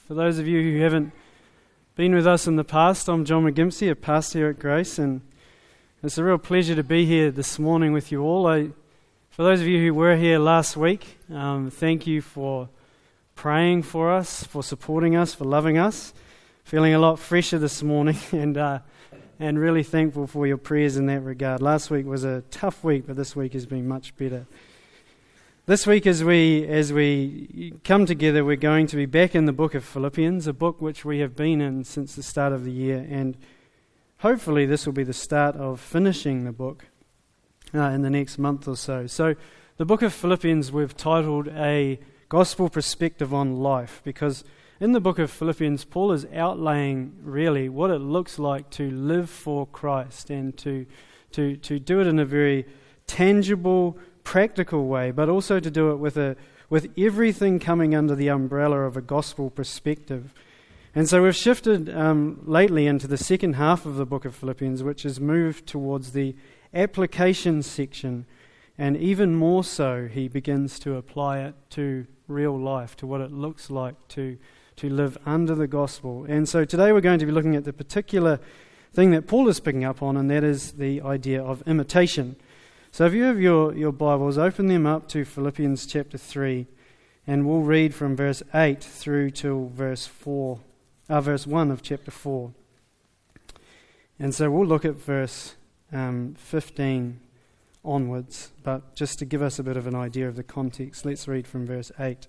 For those of you who haven't been with us in the past, I'm John McGimpsey, a pastor here at Grace, and it's a real pleasure to be here this morning with you all. For those of you who were here last week, thank you for praying for us, for supporting us, for loving us. Feeling a lot fresher this morning, and really thankful for your prayers in that regard. Last week was a tough week, but this week has been much better. This week, as we come together, we're going to be back in the book of Philippians, a book which we have been in since the start of the year, and hopefully this will be the start of finishing the book in the next month or so. So the book of Philippians we've titled A Gospel Perspective on Life, because in the book of Philippians, Paul is outlaying really what it looks like to live for Christ and to do it in a very tangible, practical way, but also to do it with everything coming under the umbrella of a gospel perspective. And so we've shifted lately into the second half of the book of Philippians, which has moved towards the application section, and even more so, he begins to apply it to real life, to what it looks like to live under the gospel. And so today we're going to be looking at the particular thing that Paul is picking up on, and that is the idea of imitation. So if you have your Bibles, open them up to Philippians chapter 3, and we'll read from verse 8 through to verse 1 of chapter 4. And so we'll look at verse 15 onwards, but just to give us a bit of an idea of the context, let's read from verse 8.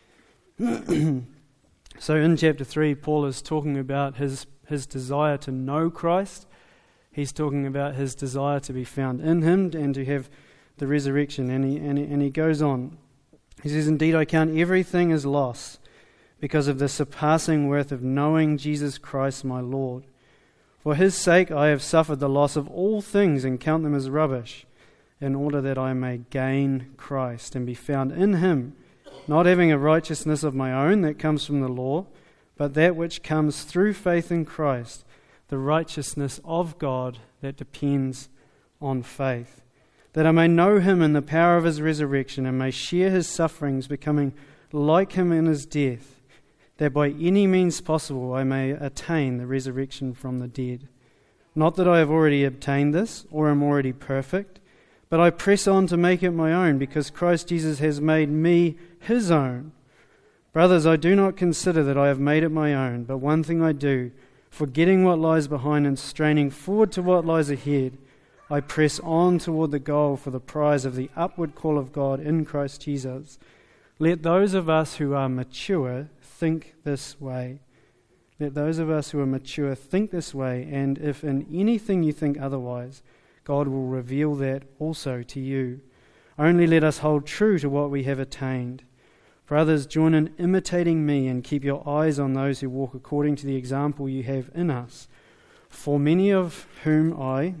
So in chapter 3, Paul is talking about his desire to know Christ. He's talking about his desire to be found in him and to have the resurrection. And he goes on. He says, "Indeed, I count everything as loss because of the surpassing worth of knowing Jesus Christ my Lord. For his sake I have suffered the loss of all things and count them as rubbish, in order that I may gain Christ and be found in him, not having a righteousness of my own that comes from the law, but that which comes through faith in Christ, the righteousness of God that depends on faith, that I may know him in the power of his resurrection and may share his sufferings, becoming like him in his death, that by any means possible I may attain the resurrection from the dead. Not that I have already obtained this or am already perfect, but I press on to make it my own, because Christ Jesus has made me his own. Brothers, I do not consider that I have made it my own, but one thing I do, forgetting what lies behind and straining forward to what lies ahead, I press on toward the goal for the prize of the upward call of God in Christ Jesus. Let those of us who are mature think this way. Let those of us who are mature think this way, and if in anything you think otherwise, God will reveal that also to you. Only let us hold true to what we have attained. Brothers, join in imitating me and keep your eyes on those who walk according to the example you have in us. For many of whom I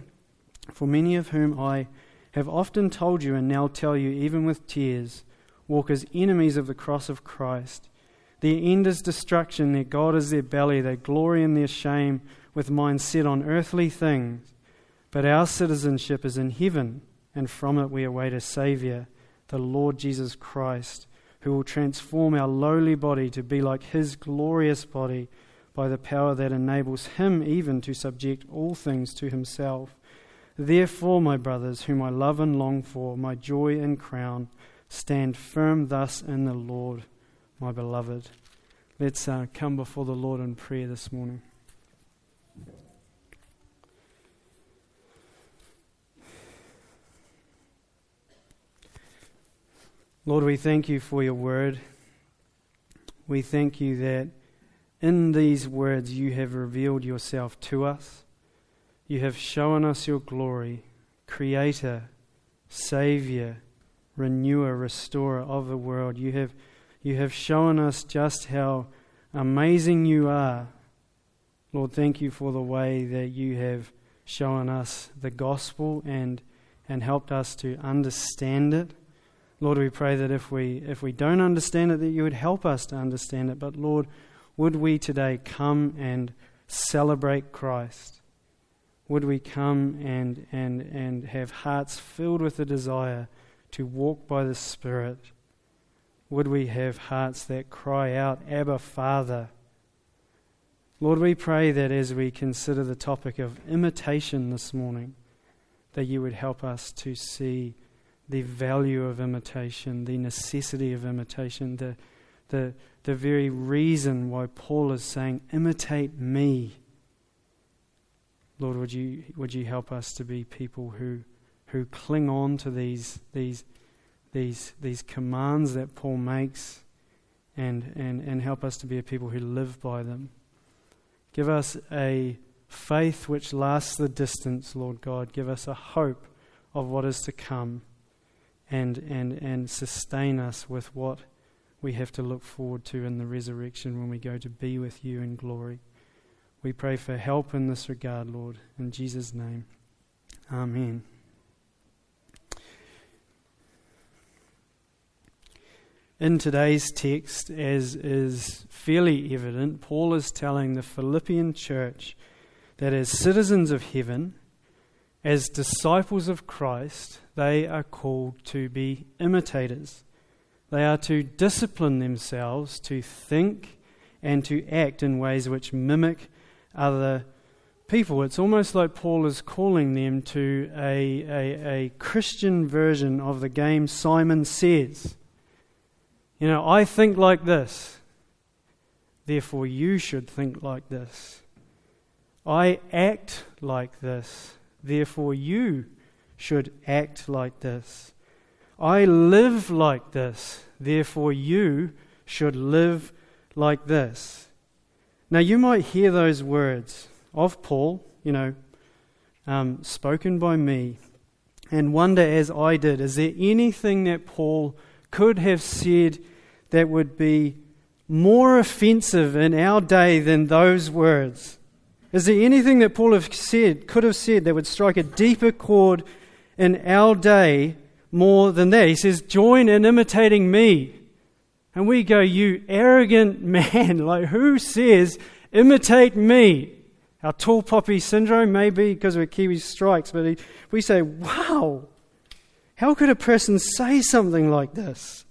have often told you and now tell you, even with tears, walk as enemies of the cross of Christ. Their end is destruction, their God is their belly, they glory in their shame with minds set on earthly things. But our citizenship is in heaven, and from it we await a Saviour, the Lord Jesus Christ, who will transform our lowly body to be like his glorious body by the power that enables him even to subject all things to himself. Therefore, my brothers, whom I love and long for, my joy and crown, stand firm thus in the Lord, my beloved." Let's come before the Lord in prayer this morning. Lord, we thank you for your word. We thank you that in these words you have revealed yourself to us. You have shown us your glory, Creator, Saviour, Renewer, Restorer of the world. You have shown us just how amazing you are. Lord, thank you for the way that you have shown us the gospel and helped us to understand it. Lord, we pray that if we don't understand it, that you would help us to understand it. But Lord, would we today come and celebrate Christ? Would we come and have hearts filled with a desire to walk by the Spirit? Would we have hearts that cry out, Abba, Father, Lord, we pray that as we consider the topic of imitation this morning, that you would help us to see the value of imitation, the necessity of imitation, the very reason why Paul is saying, imitate me. Lord, would you help us to be people who cling on to these commands that Paul makes and help us to be a people who live by them. Give us a faith which lasts the distance, Lord God. Give us a hope of what is to come and sustain us with what we have to look forward to in the resurrection when we go to be with you in glory. We pray for help in this regard, Lord. In Jesus' name, amen. In today's text, as is fairly evident, Paul is telling the Philippian church that as citizens of heaven, as disciples of Christ, they are called to be imitators. They are to discipline themselves to think and to act in ways which mimic other people. It's almost like Paul is calling them to a Christian version of the game Simon Says. You know, I think like this, therefore you should think like this. I act like this, therefore you should act like this. I live like this, therefore you should live like this. Now you might hear those words of Paul, spoken by me, and wonder, as I did, is there anything that Paul could have said that would be more offensive in our day than those words? Is there anything that Paul could have said that would strike a deeper chord in our day more than that? He says, join in imitating me. And we go, you arrogant man, like who says, imitate me? Our tall poppy syndrome, maybe because we're Kiwi strikes, but we say, wow, how could a person say something like this?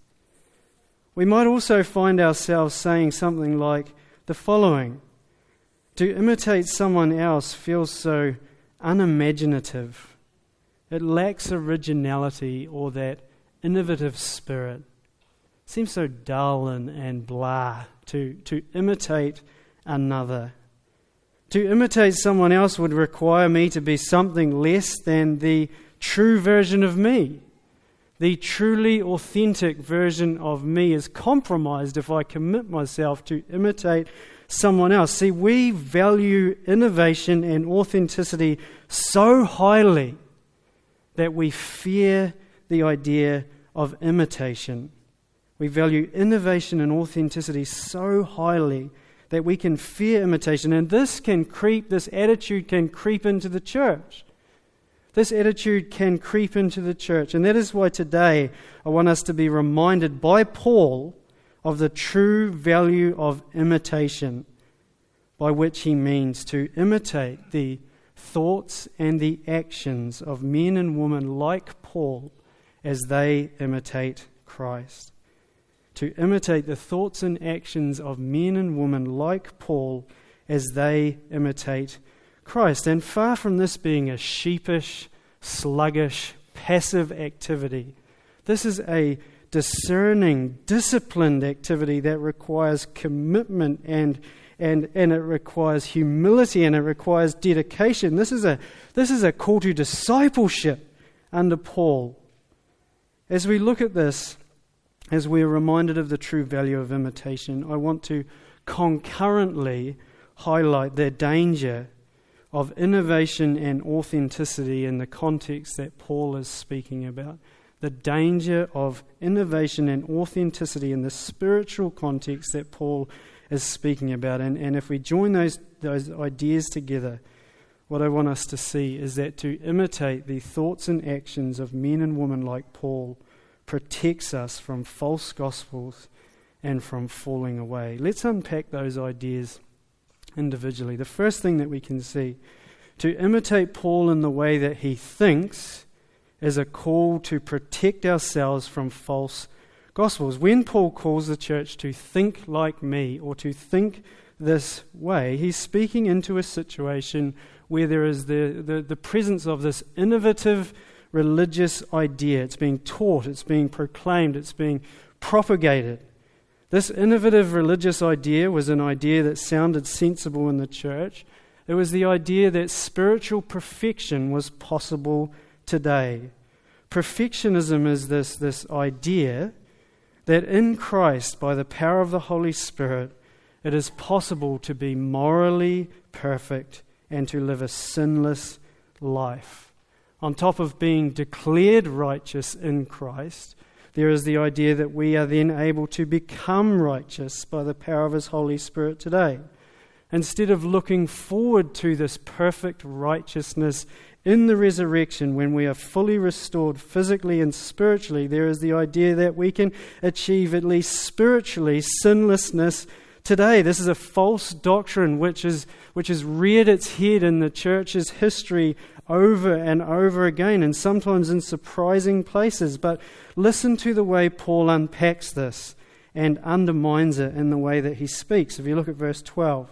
We might also find ourselves saying something like the following: to imitate someone else feels so unimaginative. It lacks originality or that innovative spirit. It seems so dull and blah to imitate another. To imitate someone else would require me to be something less than the true version of me. The truly authentic version of me is compromised if I commit myself to imitate someone else. See, we value innovation and authenticity so highly that we fear the idea of imitation. We value innovation and authenticity so highly that we can fear imitation. And this attitude can creep into the church. This attitude can creep into the church. And that is why today I want us to be reminded by Paul of the true value of imitation, by which he means to imitate the thoughts and the actions of men and women like Paul as they imitate Christ. To imitate the thoughts and actions of men and women like Paul as they imitate Christ. And far from this being a sheepish, sluggish, passive activity, this is a discerning, disciplined activity that requires commitment and it requires humility and it requires dedication. This is a call to discipleship under Paul. As we look at this, as we are reminded of the true value of imitation, I want to concurrently highlight the danger of innovation and authenticity in the context that Paul is speaking about. The danger of innovation and authenticity in the spiritual context that Paul is speaking about. And if we join those ideas together, what I want us to see is that to imitate the thoughts and actions of men and women like Paul protects us from false gospels and from falling away. Let's unpack those ideas individually. The first thing that we can see, to imitate Paul in the way that he thinks, is a call to protect ourselves from false Gospels. When Paul calls the church to think like me or to think this way, he's speaking into a situation where there is the presence of this innovative religious idea. It's being taught, it's being proclaimed, it's being propagated. This innovative religious idea was an idea that sounded sensible in the church. It was the idea that spiritual perfection was possible today. Perfectionism is this idea that in Christ, by the power of the Holy Spirit, it is possible to be morally perfect and to live a sinless life. On top of being declared righteous in Christ, there is the idea that we are then able to become righteous by the power of His Holy Spirit today. Instead of looking forward to this perfect righteousness in the resurrection when we are fully restored physically and spiritually, there is the idea that we can achieve at least spiritually sinlessness today. This is a false doctrine which has reared its head in the church's history over and over again, and sometimes in surprising places. But listen to the way Paul unpacks this and undermines it in the way that he speaks. If you look at verse 12,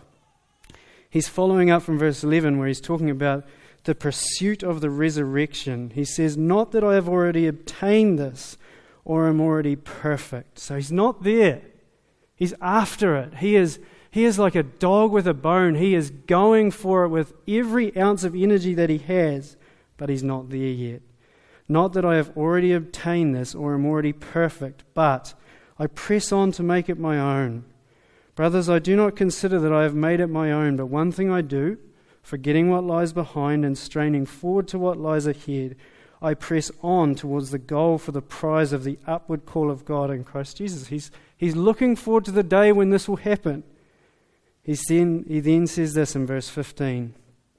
he's following up from verse 11 where he's talking about the pursuit of the resurrection. He says, "Not that I have already obtained this or am already perfect." So he's not there. He's after it. He is like a dog with a bone. He is going for it with every ounce of energy that he has, but he's not there yet. "Not that I have already obtained this or am already perfect, but I press on to make it my own. Brothers, I do not consider that I have made it my own, but one thing I do, forgetting what lies behind and straining forward to what lies ahead, I press on towards the goal for the prize of the upward call of God in Christ Jesus." He's looking forward to the day when this will happen. He then says this in verse 15,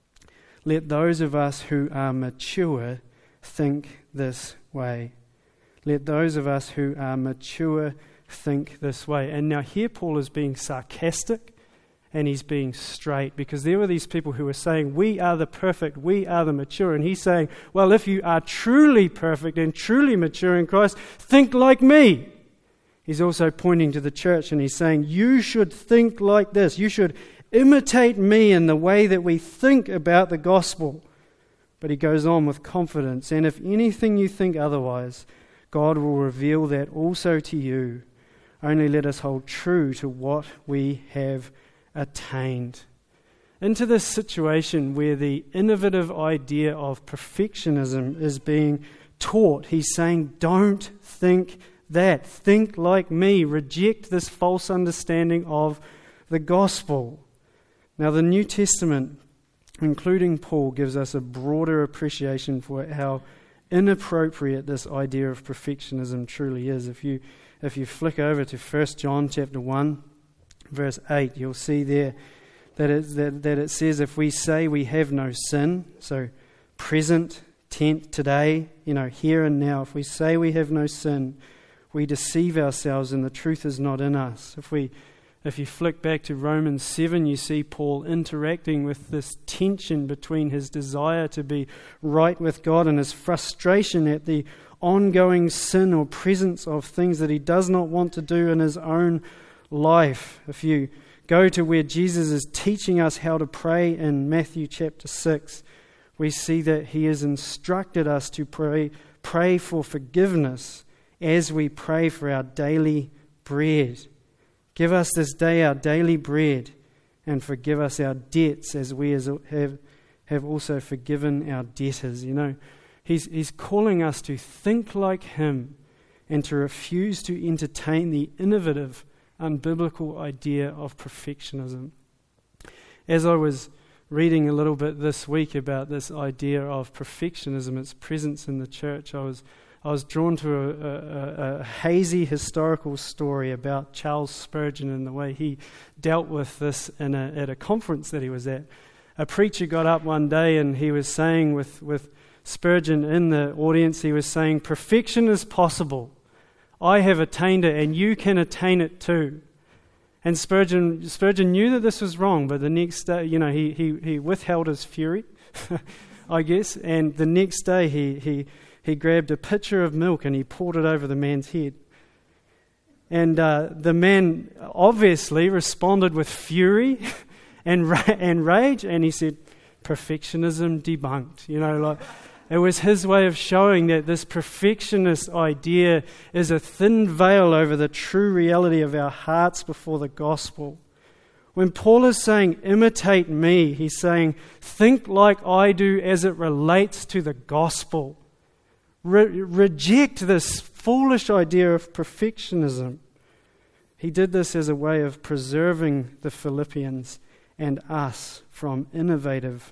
"Let those of us who are mature think this way." Let those of us who are mature think this way. And now here Paul is being sarcastic and he's being straight, because there were these people who were saying, we are the perfect, we are the mature. And he's saying, well, if you are truly perfect and truly mature in Christ, think like me. He's also pointing to the church and he's saying, you should think like this. You should imitate me in the way that we think about the gospel. But he goes on with confidence, and if anything you think otherwise, God will reveal that also to you. Only let us hold true to what we have attained. Into this situation where the innovative idea of perfectionism is being taught, he's saying, don't think that. Think like me. Reject this false understanding of the gospel. Now, the New Testament, including Paul, gives us a broader appreciation for how inappropriate this idea of perfectionism truly is. If you flick over to 1 John chapter 1, verse 8, you'll see there that it says, if we say we have no sin, so present tense today, here and now, if we say we have no sin, we deceive ourselves and the truth is not in us. If you flick back to Romans 7, you see Paul interacting with this tension between his desire to be right with God and his frustration at the ongoing sin or presence of things that he does not want to do in his own life. If you go to where Jesus is teaching us how to pray in Matthew chapter 6, we see that he has instructed us to pray for forgiveness as we pray for our daily bread. Give us this day our daily bread, and forgive us our debts as we have also forgiven our debtors. He's calling us to think like him and to refuse to entertain the innovative, unbiblical idea of perfectionism. As I was reading a little bit this week about this idea of perfectionism, its presence in the church, I was drawn to a hazy historical story about Charles Spurgeon and the way he dealt with this at a conference that he was at. A preacher got up one day and he was saying with Spurgeon in the audience, he was saying, perfection is possible. I have attained it and you can attain it too. And Spurgeon knew that this was wrong, but the next day, he withheld his fury, I guess, and the next day he grabbed a pitcher of milk and he poured it over the man's head. the man obviously responded with fury and rage, and he said, perfectionism debunked. It was his way of showing that this perfectionist idea is a thin veil over the true reality of our hearts before the gospel. When Paul is saying, imitate me, he's saying, think like I do as it relates to the gospel. Reject this foolish idea of perfectionism. He did this as a way of preserving the Philippians and us from innovative,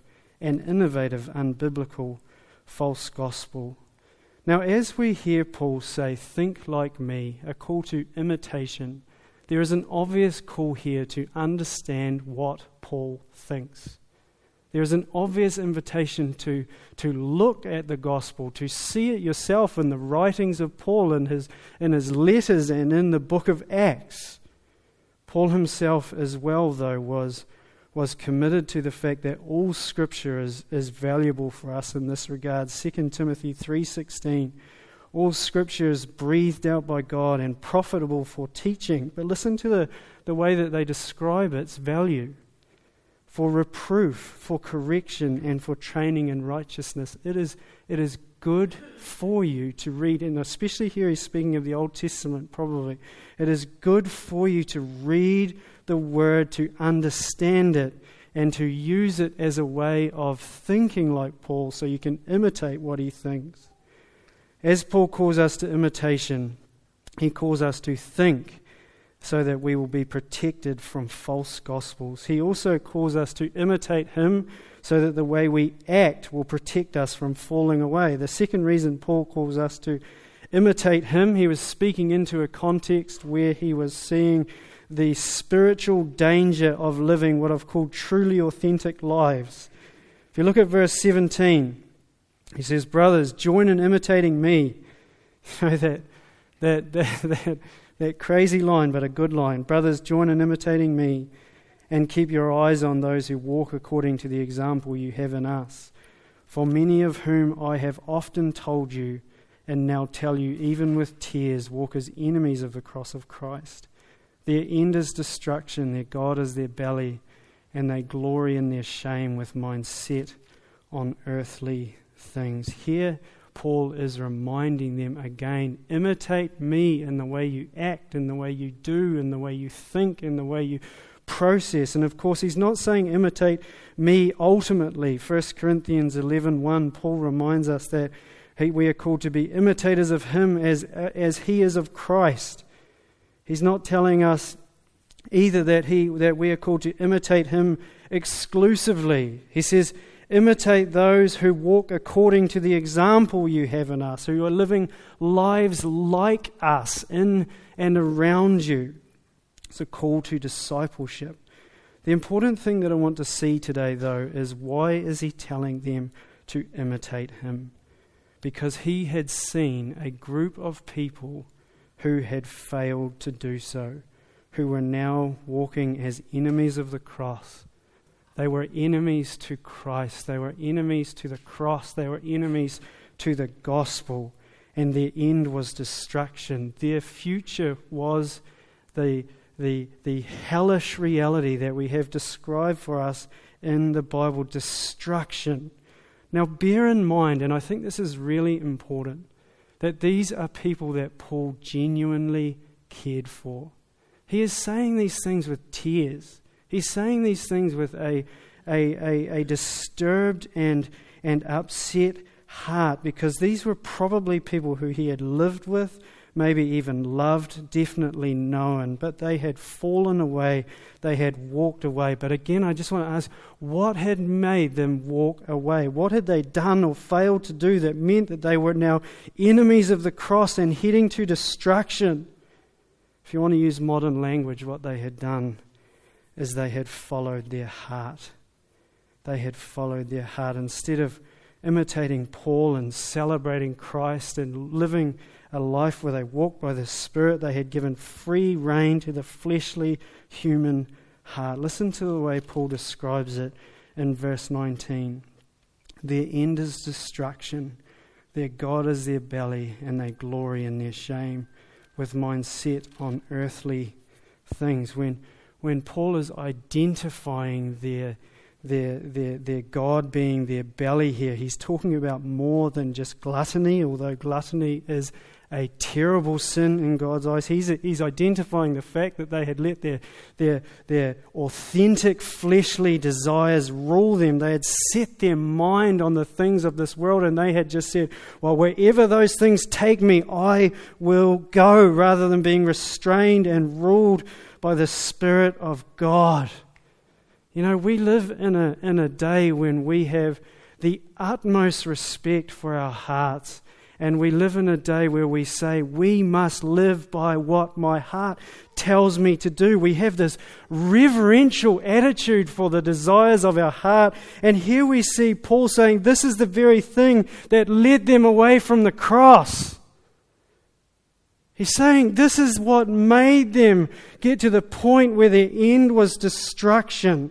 unbiblical, false gospel. Now, as we hear Paul say, think like me, a call to imitation, there is an obvious call here to understand what Paul thinks. There is an obvious invitation to look at the gospel, to see it yourself in the writings of Paul, in his letters and in the book of Acts. Paul himself as well, though, was committed to the fact that all Scripture is valuable for us in this regard. 2 Timothy 3:16, all Scripture is breathed out by God and profitable for teaching. But listen to the way that they describe its value. For reproof, for correction, and for training in righteousness. It is good for you to read, and especially here he's speaking of the Old Testament probably. It is good for you to read the Word, to understand it, and to use it as a way of thinking like Paul so you can imitate what he thinks. As Paul calls us to imitation, he calls us to think so that we will be protected from false gospels. He also calls us to imitate him so that the way we act will protect us from falling away. The second reason Paul calls us to imitate him, he was speaking into a context where he was seeing the spiritual danger of living what I've called truly authentic lives. If you look at verse 17, he says, brothers, join in imitating me. That crazy line, but a good line. Brothers, join in imitating me and keep your eyes on those who walk according to the example you have in us. For many of whom I have often told you and now tell you, even with tears, walk as enemies of the cross of Christ. Their end is destruction, their God is their belly, and they glory in their shame with minds set on earthly things. Here, Paul is reminding them again, imitate me in the way you act, in the way you do, in the way you think, in the way you process. And of course, he's not saying imitate me ultimately. 1 Corinthians 11:1, Paul reminds us that we are called to be imitators of him as he is of Christ. He's not telling us either that we are called to imitate him exclusively. He says, imitate those who walk according to the example you have in us, who are living lives like us in and around you. It's a call to discipleship. The important thing that I want to see today, though, is why is he telling them to imitate him? Because he had seen a group of people who had failed to do so, who were now walking as enemies of the cross. They were enemies to Christ. They were enemies to the cross. They were enemies to the gospel. And their end was destruction. Their future was the hellish reality that we have described for us in the Bible, destruction. Now bear in mind, and I think this is really important, that these are people that Paul genuinely cared for. He is saying these things with tears. He's saying these things with a disturbed and upset heart, because these were probably people who he had lived with, maybe even loved, definitely known, but they had fallen away, they had walked away. But again, I just want to ask, what had made them walk away? What had they done or failed to do that meant that they were now enemies of the cross and heading to destruction? If you want to use modern language, what they had done is they had followed their heart. They had followed their heart. Instead of imitating Paul and celebrating Christ and living a life where they walked by the Spirit, they had given free rein to the fleshly human heart. Listen to the way Paul describes it in verse 19. Their end is destruction, their God is their belly, and they glory in their shame with minds set on earthly things. When Paul is identifying their God being their belly here, he's talking about more than just gluttony, although gluttony is a terrible sin in God's eyes. He's identifying the fact that they had let their authentic fleshly desires rule them. They had set their mind on the things of this world, and they had just said, well, wherever those things take me, I will go, rather than being restrained and ruled by the Spirit of God. You know, we live in a day when we have the utmost respect for our hearts. And we live in a day where we say, we must live by what my heart tells me to do. We have this reverential attitude for the desires of our heart. And here we see Paul saying, this is the very thing that led them away from the cross. He's saying this is what made them get to the point where their end was destruction.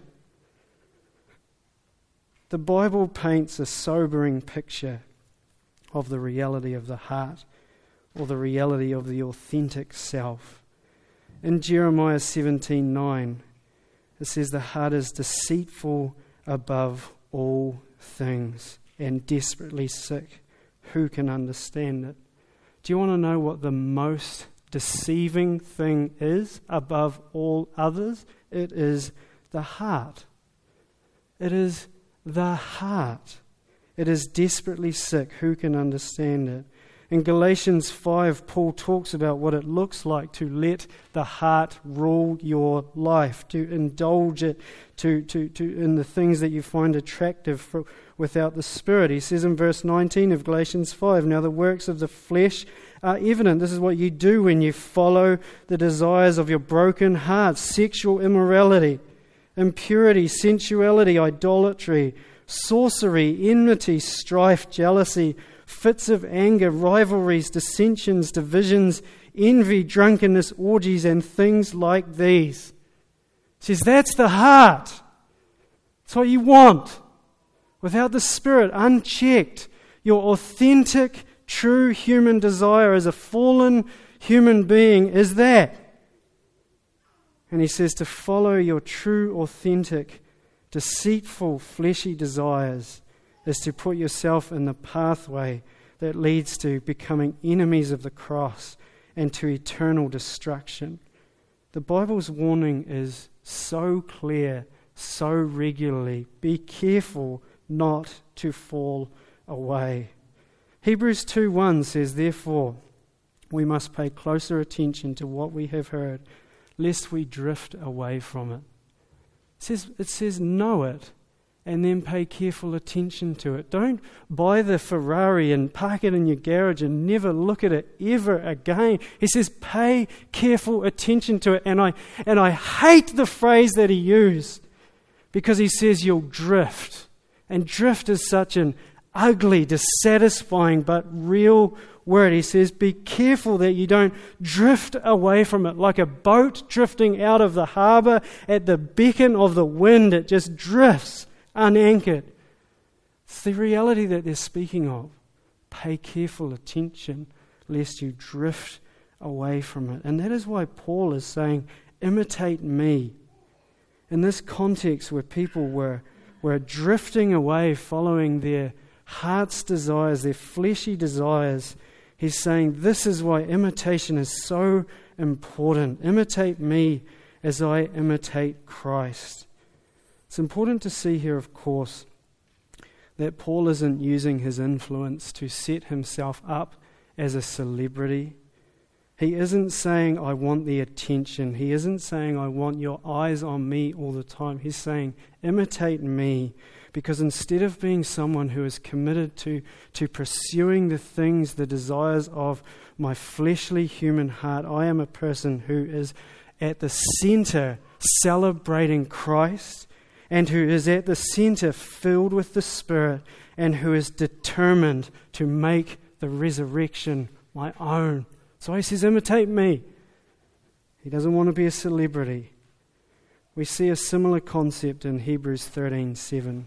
The Bible paints a sobering picture of the reality of the heart, or the reality of the authentic self. In Jeremiah 17:9, it says, the heart is deceitful above all things and desperately sick. Who can understand it? Do you want to know what the most deceiving thing is above all others? It is the heart. It is the heart. It is desperately sick. Who can understand it? In Galatians 5, Paul talks about what it looks like to let the heart rule your life, to indulge it to in the things that you find attractive without the Spirit. He says in verse 19 of Galatians 5, now the works of the flesh are evident. This is what you do when you follow the desires of your broken heart: sexual immorality, impurity, sensuality, idolatry, sorcery, enmity, strife, jealousy, fits of anger, rivalries, dissensions, divisions, envy, drunkenness, orgies, and things like these. He says that's the heart. That's what you want. Without the Spirit, unchecked, your authentic, true human desire as a fallen human being is that. And he says to follow your true, authentic, deceitful, fleshy desires is to put yourself in the pathway that leads to becoming enemies of the cross and to eternal destruction. The Bible's warning is so clear, so regularly. Be careful not to fall away. Hebrews 2:1 says, therefore, we must pay closer attention to what we have heard, lest we drift away from it. It says know it and then pay careful attention to it. Don't buy the Ferrari and park it in your garage and never look at it ever again. He says pay careful attention to it. And I hate the phrase that he used, because he says you'll drift. And drift is such an ugly, dissatisfying but real word. He says be careful that you don't drift away from it. Like a boat drifting out of the harbour at the beckon of the wind, it just drifts unanchored. It's the reality that they're speaking of. Pay careful attention lest you drift away from it. And that is why Paul is saying, imitate me. In this context where people were drifting away following their heart's desires, their fleshy desires, he's saying this is why imitation is so important. Imitate me as I imitate Christ. It's important to see here, of course, that Paul isn't using his influence to set himself up as a celebrity. He isn't saying, I want the attention. He isn't saying, I want your eyes on me all the time. He's saying, imitate me. Because instead of being someone who is committed to pursuing the things, the desires of my fleshly human heart, I am a person who is at the center celebrating Christ, and who is at the center filled with the Spirit, and who is determined to make the resurrection my own. So he says, imitate me. He doesn't want to be a celebrity. We see a similar concept in Hebrews 13:7.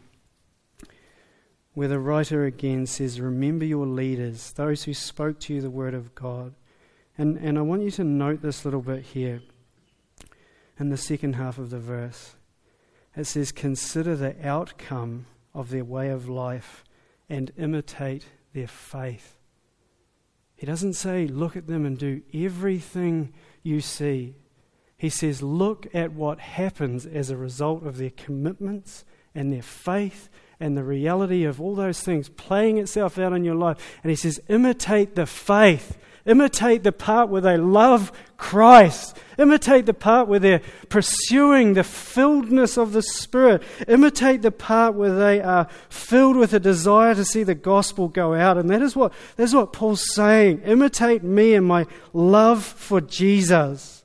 Where the writer again says, remember your leaders, those who spoke to you the word of God, And I want you to note this little bit here in the second half of the verse. It says, consider the outcome of their way of life and imitate their faith. He doesn't say, look at them and do everything you see. He says, look at what happens as a result of their commitments and their faith and the reality of all those things playing itself out in your life. And he says, imitate the faith. Imitate the part where they love Christ. Imitate the part where they're pursuing the filledness of the Spirit. Imitate the part where they are filled with a desire to see the gospel go out. And that is what Paul's saying. Imitate me and my love for Jesus.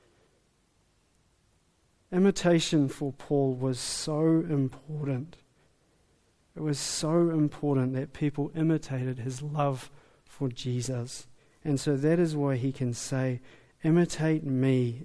Imitation for Paul was so important. It was so important that people imitated his love for Jesus. And so that is why he can say, imitate me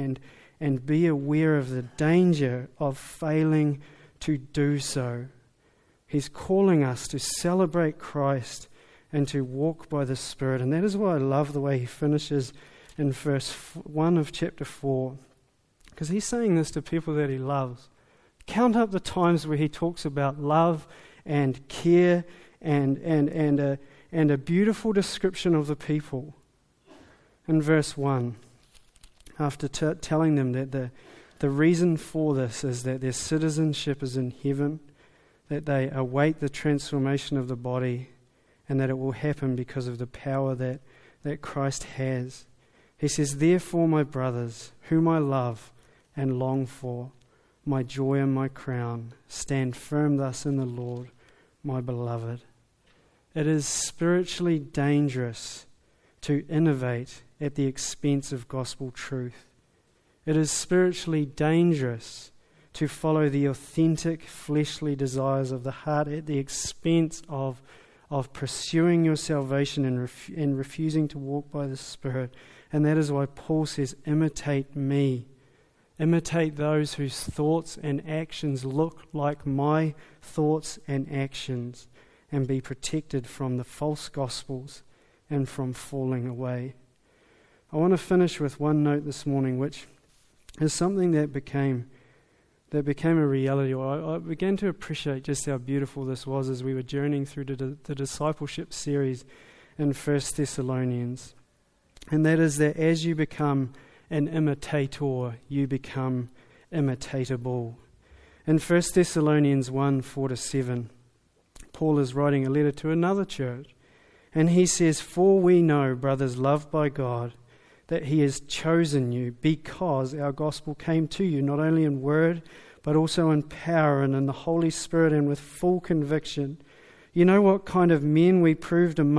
and be aware of the danger of failing to do so. He's calling us to celebrate Christ and to walk by the Spirit. And that is why I love the way he finishes in verse 1 of chapter 4. Because he's saying this to people that he loves. Count up the times where he talks about love and care and a beautiful description of the people. In verse 1, after telling them that the reason for this is that their citizenship is in heaven, that they await the transformation of the body, and that it will happen because of the power that Christ has. He says, therefore, my brothers, whom I love and long for, my joy and my crown, stand firm thus in the Lord, my beloved. It is spiritually dangerous to innovate at the expense of gospel truth. It is spiritually dangerous to follow the authentic fleshly desires of the heart at the expense of pursuing your salvation and refusing to walk by the Spirit. And that is why Paul says, imitate me. Imitate those whose thoughts and actions look like my thoughts and actions, and be protected from the false gospels and from falling away. I want to finish with one note this morning, which is something that became a reality. I began to appreciate just how beautiful this was as we were journeying through the discipleship series in 1 Thessalonians. And that is that as you become an imitator, you become imitatable. In 1 Thessalonians 1, 4-7, Paul is writing a letter to another church, and he says, for we know, brothers loved by God, that he has chosen you because our gospel came to you, not only in word, but also in power and in the Holy Spirit and with full conviction. You know what kind of men we proved to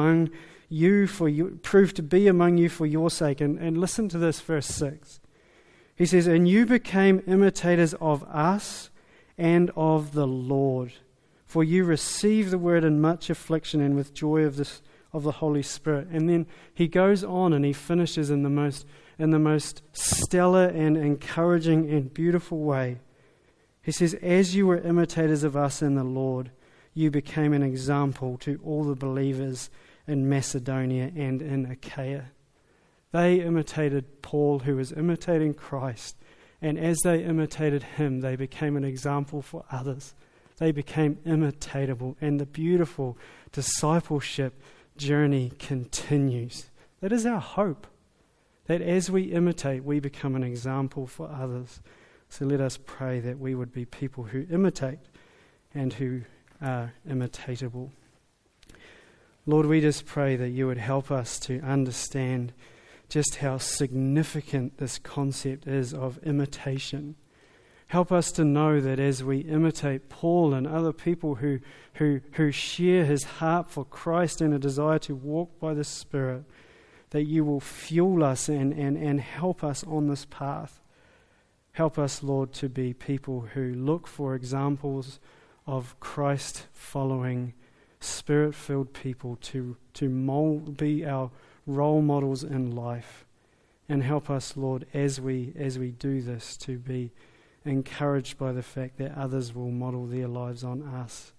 be among you for your sake. And listen to this, verse 6. He says, and you became imitators of us and of the Lord, for you received the word in much affliction and with joy of the Holy Spirit. And then he goes on and he finishes in the most stellar and encouraging and beautiful way. He says, as you were imitators of us in the Lord, you became an example to all the believers in Macedonia and in Achaia. They imitated Paul, who was imitating Christ, and as they imitated him, they became an example for others. They became imitatable, and the beautiful discipleship journey continues. That is our hope, that as we imitate, we become an example for others. So let us pray that we would be people who imitate and who are imitatable. Lord, we just pray that you would help us to understand just how significant this concept is of imitation. Help us to know that as we imitate Paul and other people who share his heart for Christ and a desire to walk by the Spirit, that you will fuel us and help us on this path. Help us, Lord, to be people who look for examples of Christ-following, Spirit-filled people to be our role models in life. And help us, Lord, as we do this, to be encouraged by the fact that others will model their lives on us.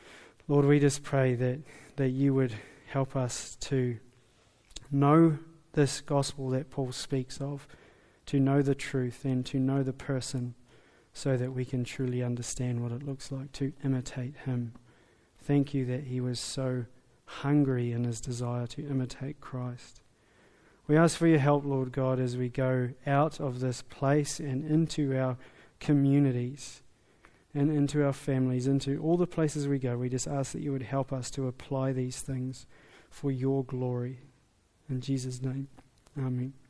Lord, we just pray that you would help us to know this gospel that Paul speaks of, to know the truth and to know the person, so that we can truly understand what it looks like to imitate him. Thank you that he was so hungry in his desire to imitate Christ. We ask for your help, Lord God, as we go out of this place and into our communities and into our families, into all the places we go. We just ask that you would help us to apply these things for your glory. In Jesus' name, amen.